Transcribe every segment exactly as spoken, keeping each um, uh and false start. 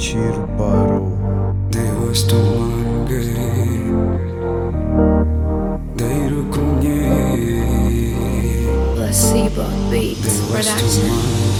Чирпару. Девас туманга, дай руку мне. Placebo Beats Production.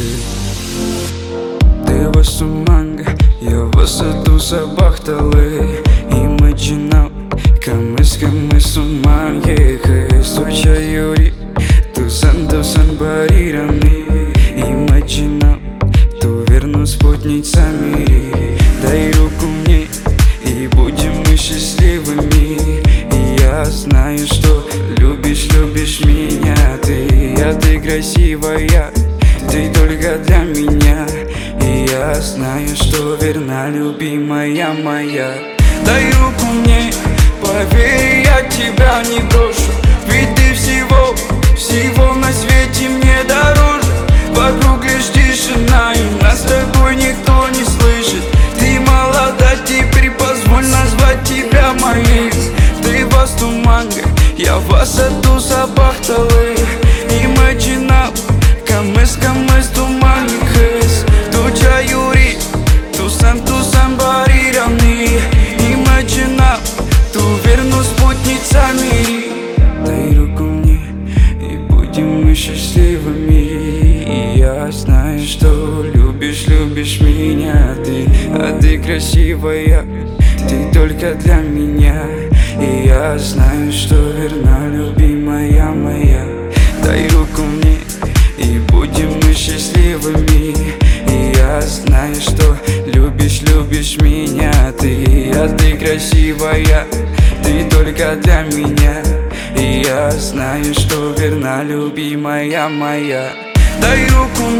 Девас туманга, я высоту забахтали. Имаджинал, камыс, камыс туманге. Стуча юри, тусан, тусан барирами. Имаджинал, ту верну спутницами. Дай руку мне, и будем мы счастливыми. И я знаю, что любишь, любишь меня. Ты, я, ты красивая, ты только для меня. И я знаю, что верна, любимая моя. Дай руку мне, поверь, я тебя не брошу. Ведь ты всего, всего на свете мне дороже. Вокруг лишь тишина, и нас с тобой никто не слышит. Ты молода, теперь позволь назвать тебя моей. Ты вас туманга, я высоту забахтали. Имаджинал, камыс, камыс туманкес. Туча юри, тусан, тусан барирами. Имаджинал, ту верну спутницами. Дай руку мне, и будем мы счастливыми. И я знаю, что любишь, любишь меня. Ты, а ты красивая, ты только для меня. И я знаю, что верна, любимая моя. Дай руку мне, и будем мы счастливыми. И я знаю, что любишь, любишь меня. Ты, а ты красивая, ты только для меня. И я знаю, что верна, любимая моя. Дай руку